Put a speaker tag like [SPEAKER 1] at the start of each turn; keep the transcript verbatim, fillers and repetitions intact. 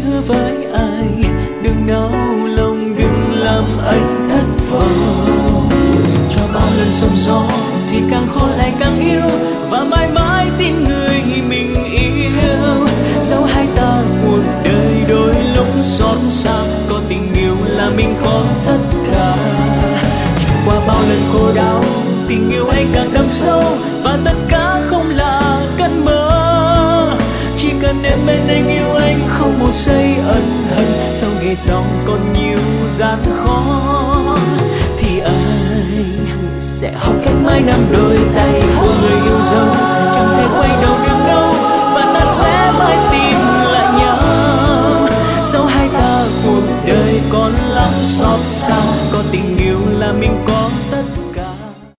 [SPEAKER 1] hứa với anh đừng nao lòng, đừng làm anh thất vọng. Dù cho bao lần sóng gió thì càng khó lại càng yêu, và mãi mãi tin người mình yêu. Dẫu hai ta cuộc đời đôi lúc xót xa, có tình yêu là mình có tất cả. Trải qua bao lần khổ đau, tình yêu anh càng đậm sâu, và tất cả không là cơn mơ. Chỉ cần em bên anh, yêu anh không một giây ân hận, sau ngày sau còn nhiều gian khó thì anh sẽ học cách mãi nắm đôi